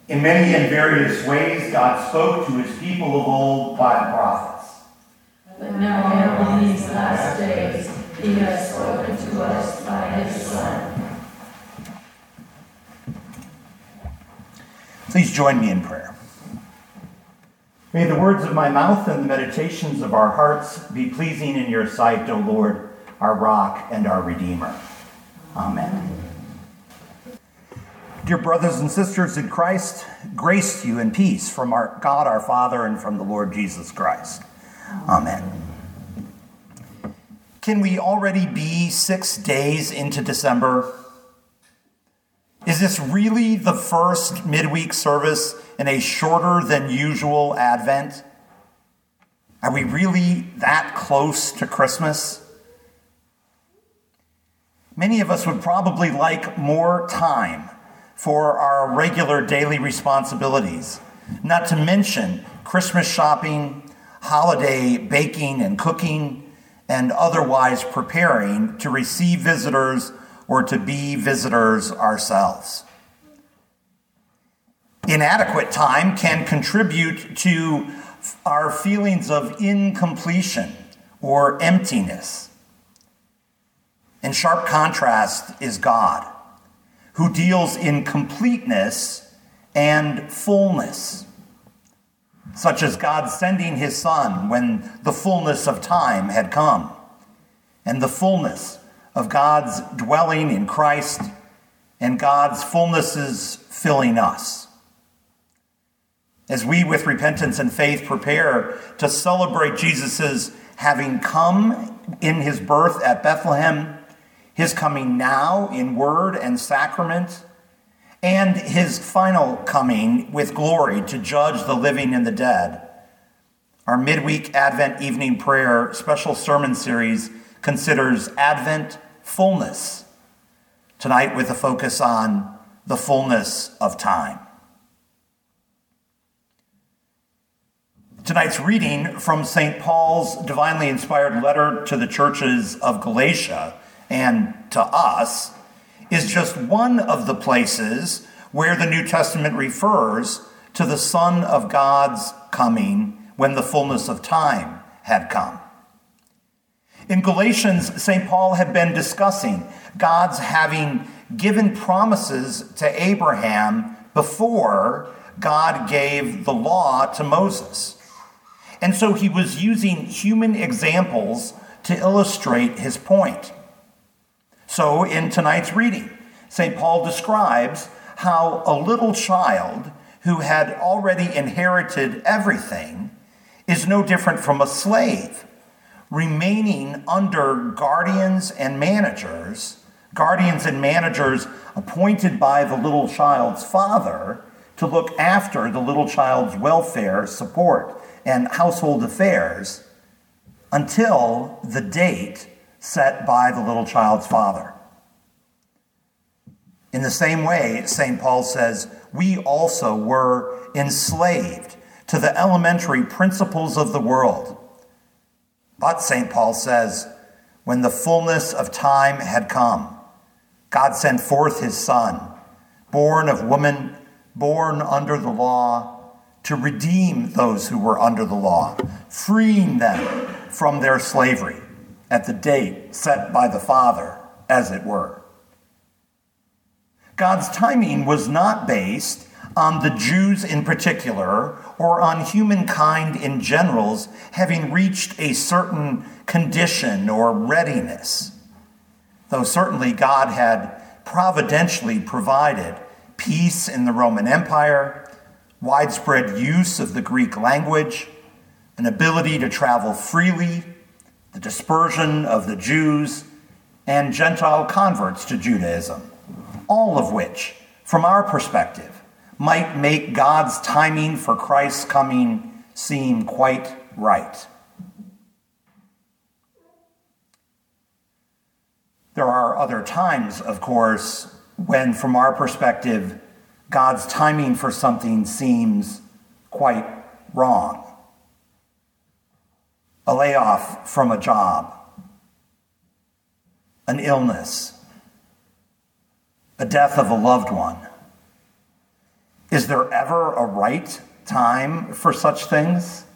In many and various ways, God spoke to his people of old by the prophets. But now in these last days, he has spoken to us by his Son. Please join me in prayer. May the words of my mouth and the meditations of our hearts be pleasing in your sight, O Lord, our rock and our Redeemer. Amen. Dear brothers and sisters in Christ, grace to you and peace from our God our Father and from the Lord Jesus Christ. Amen. Can we already be 6 days into December? Is this really the first midweek service in a shorter than usual Advent? Are we really that close to Christmas? Many of us would probably like more time for our regular daily responsibilities, not to mention Christmas shopping, holiday baking and cooking, and otherwise preparing to receive visitors or to be visitors ourselves. Inadequate time can contribute to our feelings of incompletion or emptiness. In sharp contrast is God, who deals in completeness and fullness, such as God sending his Son when the fullness of time had come, and the fullness of God's dwelling in Christ, and God's fullnesses filling us. As we, with repentance and faith, prepare to celebrate Jesus' having come in his birth at Bethlehem, his coming now in word and sacrament, and his final coming with glory to judge the living and the dead, our midweek Advent evening prayer special sermon series considers Advent fullness, tonight with a focus on the fullness of time. Tonight's reading from St. Paul's divinely inspired letter to the churches of Galatia and to us is just one of the places where the New Testament refers to the Son of God's coming when the fullness of time had come. In Galatians, St. Paul had been discussing God's having given promises to Abraham before God gave the law to Moses. And so he was using human examples to illustrate his point. So in tonight's reading, St. Paul describes how a little child who had already inherited everything is no different from a slave, remaining under guardians and managers appointed by the little child's father to look after the little child's welfare, support, and household affairs until the date set by the little child's father. In the same way, St. Paul says, we also were enslaved to the elementary principles of the world. But, St. Paul says, when the fullness of time had come, God sent forth his Son, born of woman, born under the law, to redeem those who were under the law, freeing them from their slavery at the date set by the Father, as it were. God's timing was not based on the Jews in particular or on humankind in general having reached a certain condition or readiness, though certainly God had providentially provided peace in the Roman Empire, widespread use of the Greek language, an ability to travel freely, the dispersion of the Jews, and Gentile converts to Judaism, all of which, from our perspective, might make God's timing for Christ's coming seem quite right. There are other times, of course, when, from our perspective, God's timing for something seems quite wrong. A layoff from a job, an illness, a death of a loved one. Is there ever a right time for such things?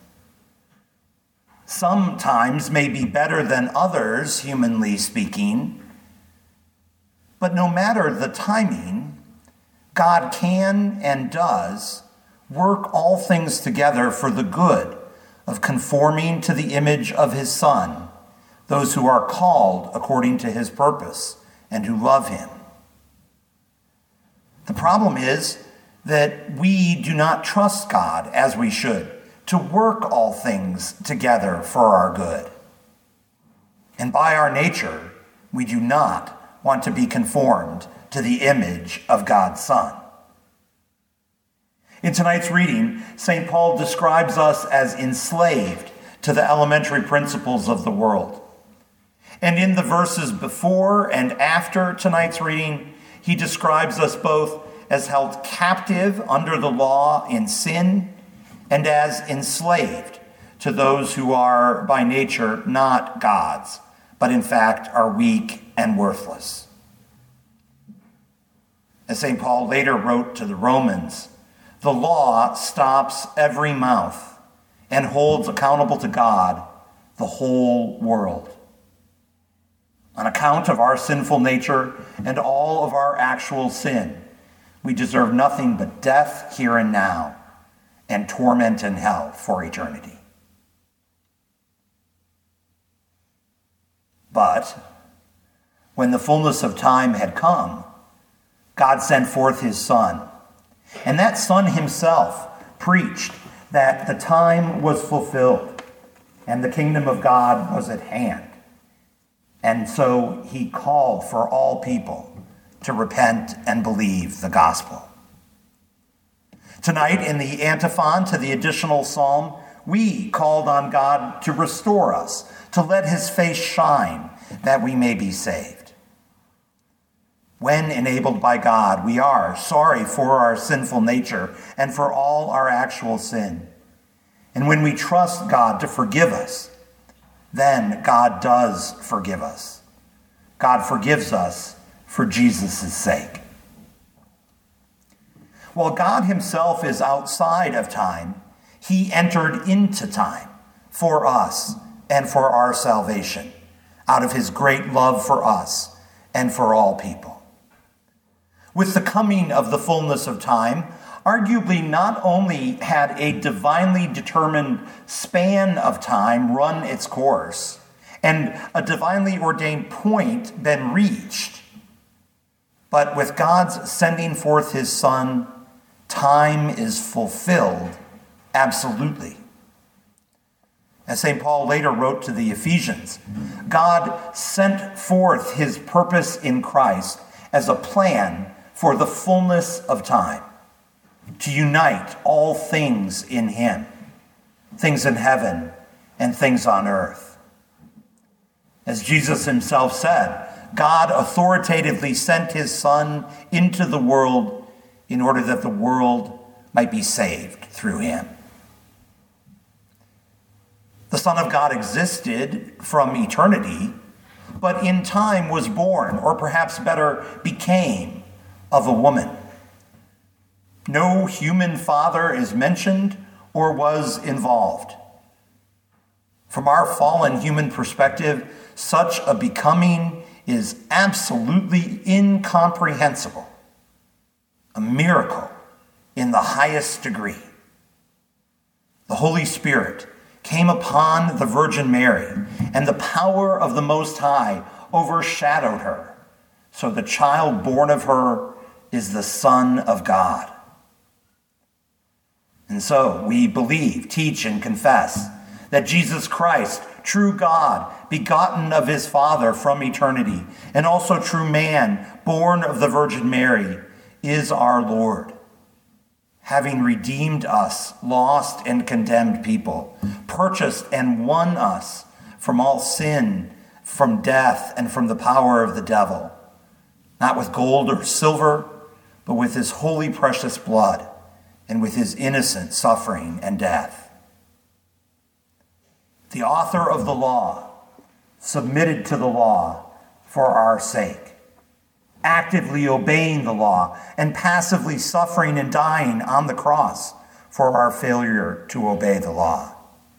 Some times may be better than others, humanly speaking, but no matter the timing, God can and does work all things together for the good of conforming to the image of his Son, those who are called according to his purpose and who love him. The problem is that we do not trust God as we should to work all things together for our good. And by our nature, we do not want to be conformed to the image of God's Son. In tonight's reading, St. Paul describes us as enslaved to the elementary principles of the world. And in the verses before and after tonight's reading, he describes us both as held captive under the law in sin and as enslaved to those who are by nature not God's, but in fact are weak and worthless. As St. Paul later wrote to the Romans, the law stops every mouth and holds accountable to God the whole world. On account of our sinful nature and all of our actual sin, we deserve nothing but death here and now and torment in hell for eternity. But when the fullness of time had come, God sent forth his Son, and that Son himself preached that the time was fulfilled and the kingdom of God was at hand. And so he called for all people to repent and believe the gospel. Tonight, in the antiphon to the additional psalm, we called on God to restore us, to let his face shine, that we may be saved. When enabled by God, we are sorry for our sinful nature and for all our actual sin. And when we trust God to forgive us, then God does forgive us. God forgives us for Jesus' sake. While God himself is outside of time, he entered into time for us and for our salvation, out of his great love for us and for all people. With the coming of the fullness of time, arguably not only had a divinely determined span of time run its course and a divinely ordained point been reached, but with God's sending forth his Son, time is fulfilled absolutely. As St. Paul later wrote to the Ephesians, God sent forth his purpose in Christ as a plan for the fullness of time, to unite all things in him, things in heaven and things on earth. As Jesus himself said, God authoritatively sent his Son into the world in order that the world might be saved through him. The Son of God existed from eternity, but in time was born, or perhaps better, became, of a woman. No human father is mentioned or was involved. From our fallen human perspective, such a becoming is absolutely incomprehensible. A miracle in the highest degree. The Holy Spirit came upon the Virgin Mary, and the power of the Most High overshadowed her. So the child born of her is the Son of God. And so we believe, teach, and confess that Jesus Christ, true God, begotten of his Father from eternity, and also true man, born of the Virgin Mary, is our Lord, having redeemed us, lost and condemned people, purchased and won us from all sin, from death, and from the power of the devil, not with gold or silver, but with his holy precious blood and with his innocent suffering and death. The author of the law submitted to the law for our sake, actively obeying the law and passively suffering and dying on the cross for our failure to obey the law.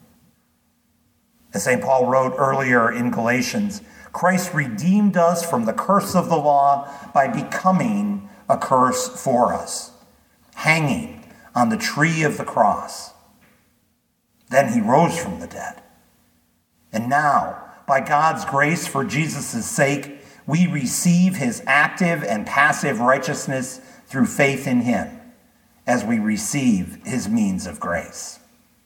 As St. Paul wrote earlier in Galatians, Christ redeemed us from the curse of the law by becoming a curse for us, hanging on the tree of the cross. Then he rose from the dead. And now, by God's grace for Jesus' sake, we receive his active and passive righteousness through faith in him as we receive his means of grace.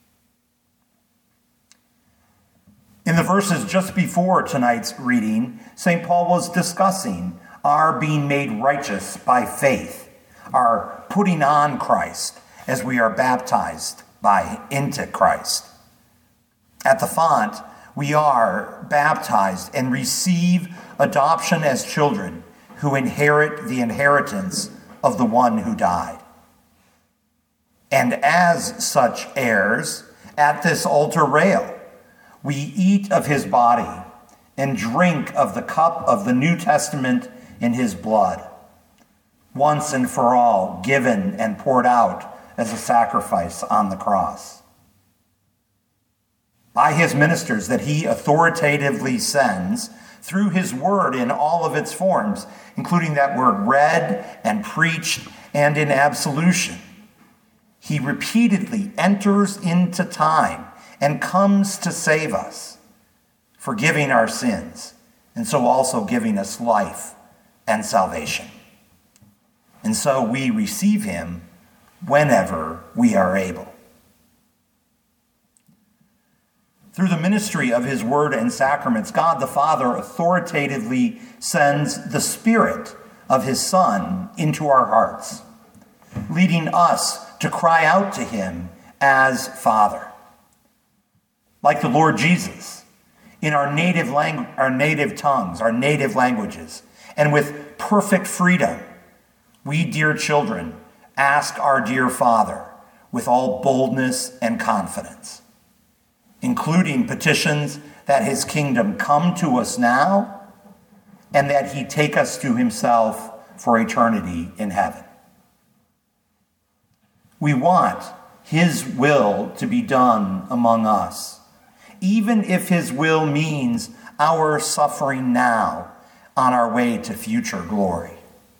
In the verses just before tonight's reading, St. Paul was discussing our being made righteous by faith, our putting on Christ as we are baptized into Christ. At the font, we are baptized and receive adoption as children who inherit the inheritance of the one who died. And as such heirs, at this altar rail, we eat of his body and drink of the cup of the New Testament in his blood, once and for all given and poured out as a sacrifice on the cross. By his ministers that he authoritatively sends through his word in all of its forms, including that word read and preached and in absolution, he repeatedly enters into time and comes to save us, forgiving our sins, and so also giving us life and salvation. And so we receive him whenever we are able. Through the ministry of his word and sacraments, God the Father authoritatively sends the Spirit of his Son into our hearts, leading us to cry out to him as Father. Like the Lord Jesus, in our native tongues, our native languages, and with perfect freedom, we, dear children, ask our dear Father with all boldness and confidence, including petitions that his kingdom come to us now and that he take us to himself for eternity in heaven. We want his will to be done among us, even if his will means our suffering now on our way to future glory.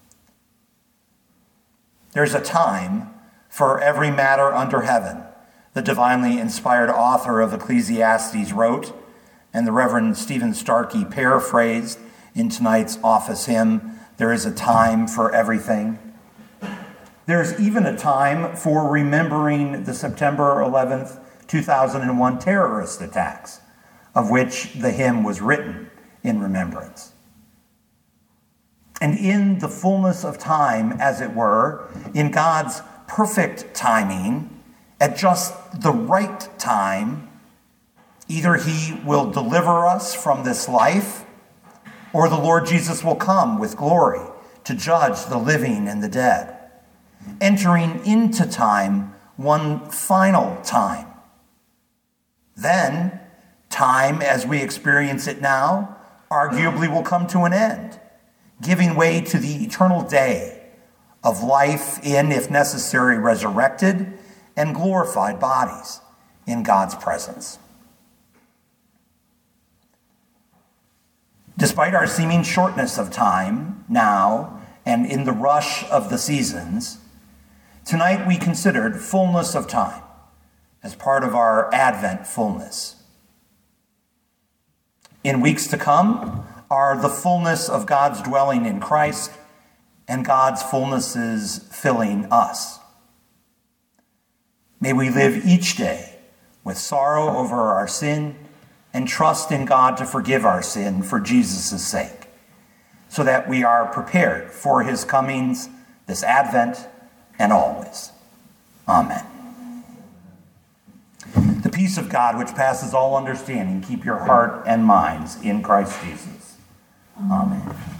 There's a time for every matter under heaven, the divinely inspired author of Ecclesiastes wrote, and the Reverend Stephen Starkey paraphrased in tonight's office hymn, there is a time for everything. There's even a time for remembering the September 11th, 2001 terrorist attacks, of which the hymn was written in remembrance. And in the fullness of time, as it were, in God's perfect timing, at just the right time, either he will deliver us from this life, or the Lord Jesus will come with glory to judge the living and the dead, entering into time one final time. Then, time as we experience it now, arguably will come to an end, giving way to the eternal day of life in, if necessary, resurrected and glorified bodies in God's presence. Despite our seeming shortness of time now and in the rush of the seasons, tonight we considered fullness of time as part of our Advent fullness. In weeks to come are the fullness of God's dwelling in Christ and God's fullnesses filling us. May we live each day with sorrow over our sin and trust in God to forgive our sin for Jesus' sake, so that we are prepared for his comings this Advent and always. Amen. The peace of God, which passes all understanding, keep your heart and minds in Christ Jesus. Amen.